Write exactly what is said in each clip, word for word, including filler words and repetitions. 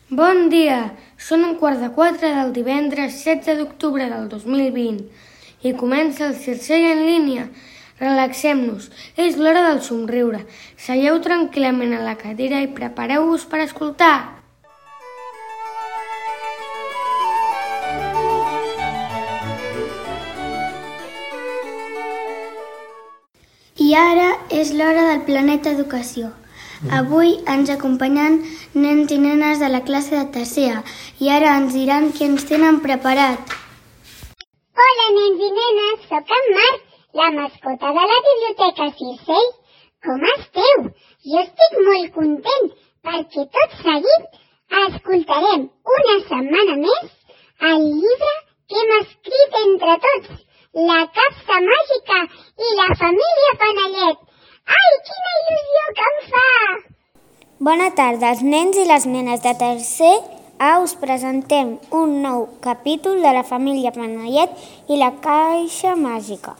Bon dia! Són un quart de quatre del divendres setze d'octubre del dos mil vint i comença el Circell en línia. Relaxem-nos, és l'hora del somriure. Seieu tranquil·lament a la cadira i prepareu-vos per escoltar. I ara és l'hora del Planeta Educació. Avui ens acompanyen nens i nenes de la classe de tercer A i ara ens diran què ens tenen preparat. Hola, nens i nenes, sóc en Marc, la mascota de la Biblioteca Circell. Com esteu? Jo estic molt content perquè tot seguit escoltarem una setmana més el llibre que hem escrit entre tots, La Capsa Màgica i la família Panellet. Ai, quina il·lusió que em fa! Bona tarda, els nens i les nenes de tercer A us presentem un nou capítol de la família Panellet i la Caixa Màgica.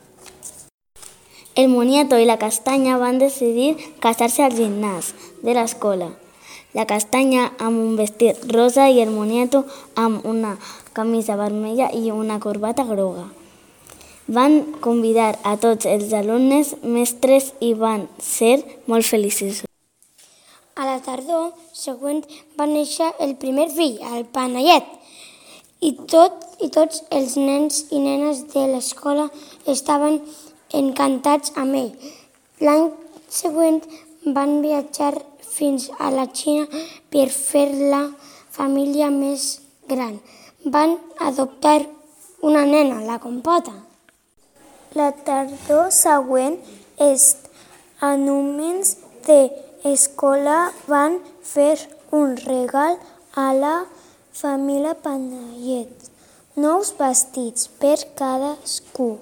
El moniato i la castanya van decidir casar-se al gimnàs de l'escola. La castanya amb un vestit rosa i el moniato amb una camisa vermella i una corbata groga. Van convidar a tots els alumnes mestres i van ser molt feliços. A la tardor següent va néixer el primer fill, el Panellet, i, tot, i tots els nens i nenes de l'escola estaven encantats amb ell. L'any següent van viatjar fins a la Xina per fer la família més gran. Van adoptar una nena, la Compota. La tardor següent, els alumnes de l'escola van fer un regal a la família Panellet, nous vestits per cadascú.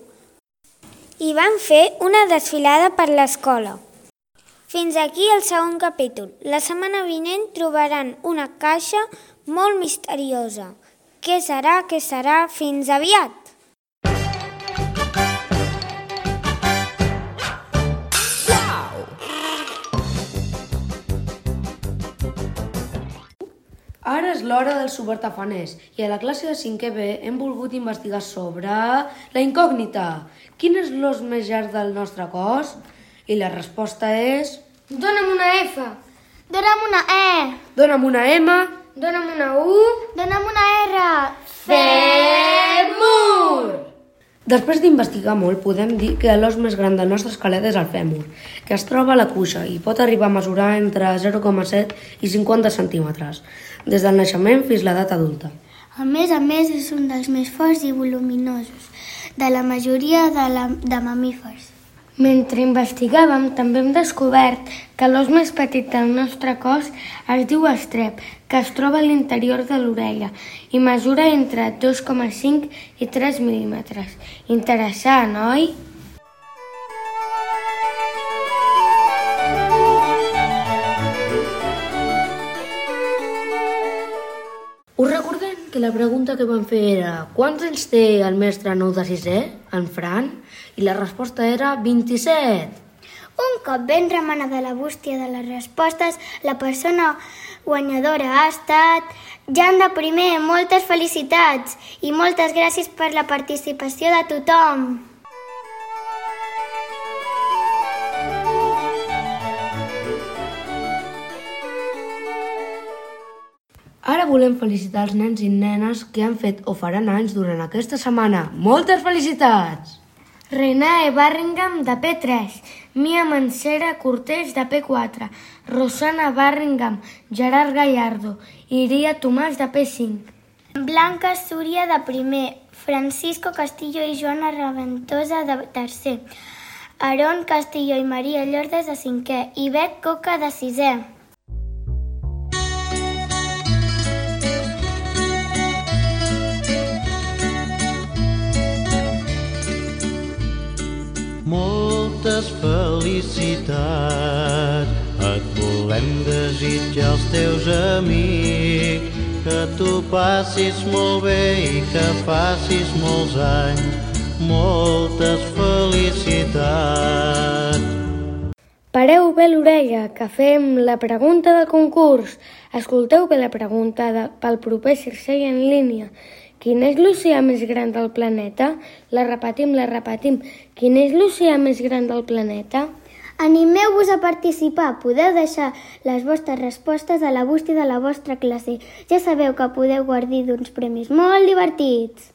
I van fer una desfilada per l'escola. Fins aquí el segon capítol. La setmana vinent trobaran una caixa molt misteriosa. Què serà, què serà? Fins aviat! Ara és l'hora dels supertafaners i a la classe de cinquè B hem volgut investigar sobre la incògnita. Quin és l'os més llarg del nostre cos? I la resposta és... Dóna'm una F, Dóna'm una E, Dóna'm una M... dóna'm una U, dóna'm una R. Fèmur! Després d'investigar molt, podem dir que l'os més gran del nostre esquelet és el fèmur, que es troba a la cuixa i pot arribar a mesurar entre zero coma set i cinquanta centímetres, des del naixement fins a l'edat adulta. A més a més, és un dels més forts i voluminosos de la majoria de, la, de mamífers. Mentre investigàvem, també hem descobert que l'os més petit del nostre cos es diu estrep, que es troba a l'interior de l'orella i mesura entre dos coma cinc i tres mil·límetres. Interessant, oi? Us recordem que la pregunta que vam fer era quants anys té el mestre nou de sisè, en Fran? I la resposta era vint-i-set. Un cop ben remenada la bústia de les respostes, la persona guanyadora ha estat Jan de primer. Moltes felicitats i moltes gràcies per la participació de tothom. Ara volem felicitar els nens i nenes que han fet o faran anys durant aquesta setmana. Moltes felicitats! Renae Barringham de P tres, Mia Mancera Cortés de P quatre, Rosana Barringham, Gerard Gallardo, Iria Tomàs de P cinc. Blanca Súria de primer, Francisco Castillo i Joana Raventosa de tercer, Aarón Castillo i Maria Llordes de cinquè i Bet Coca de sisè. Moltes felicitats et volem desitjar als teus amics, que tu passis molt bé i que facis molts anys. Moltes felicitats. Pareu bé l'orella, que fem la pregunta del concurs. Escolteu bé la pregunta de, pel proper Circei en línia. Quin és l'oceà més gran del planeta? La repetim, la repetim. Quin és l'oceà més gran del planeta? Animeu-vos a participar. Podeu deixar les vostres respostes a la bústia de la vostra classe. Ja sabeu que podeu guardir d'uns premis molt divertits.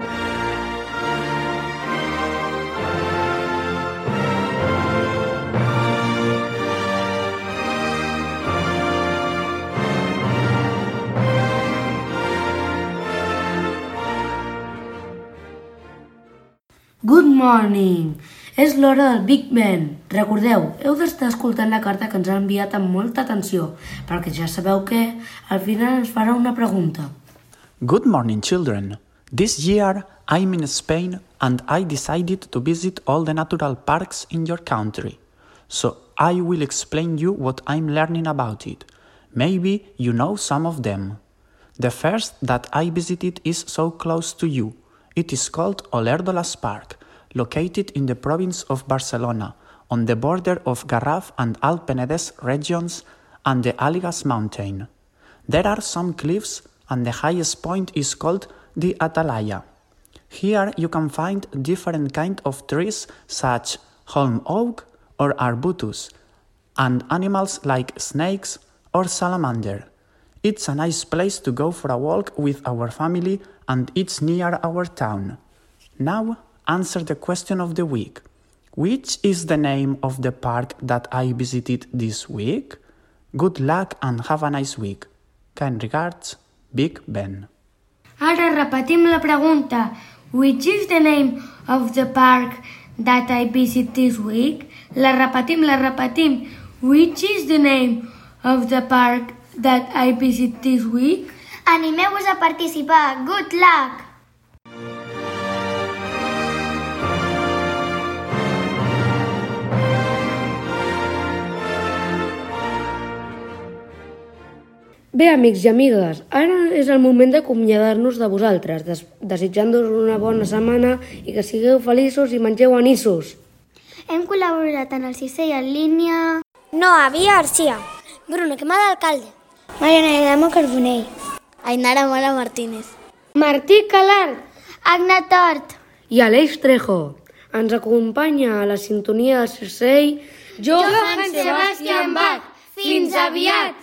Good morning! És l'hora del Big Ben. Recordeu, heu d'estar escoltant la carta que ens ha enviat amb molta atenció, perquè ja sabeu que al final ens farà una pregunta. Good morning, children. This year I'm in Spain and I decided to visit all the natural parks in your country. So I will explain you what I'm learning about it. Maybe you know some of them. The first that I visited is so close to you. It is called Olèrdoles Park, located in the province of Barcelona, on the border of Garraf and Alt Penedès regions and the Àligues mountain. There are some cliffs and the highest point is called the Atalaya. Here you can find different kinds of trees such holm oak or arbutus, and animals like snakes or salamander. It's a nice place to go for a walk with our family and it's near our town. Now answer the question of the week. Which is the name of the park that I visited this week? Good luck and have a nice week. Kind regards, Big Ben. Ara repetim la pregunta. Which is the name of the park that I visited this week? La repetim, la repetim. Which is the name of the park that I visited this week? Animeu-vos a participar. Good luck! Bé, amics i amigues, ara és el moment d'acomiadar-nos de vosaltres, des desitjant-vos una bona setmana i que sigueu feliços i mengeu anissos. Hem col·laborat en el Circei en línia... Noa Via Garcia, Bruno Quemada Alcalde, Mariana Edamo Carbonell, Ainara Mora Martínez, Martí Calart, Agna Tort I Aleix Trejo. Ens acompanya a la sintonia del Circei Johann Sebastian Bach. Fins aviat!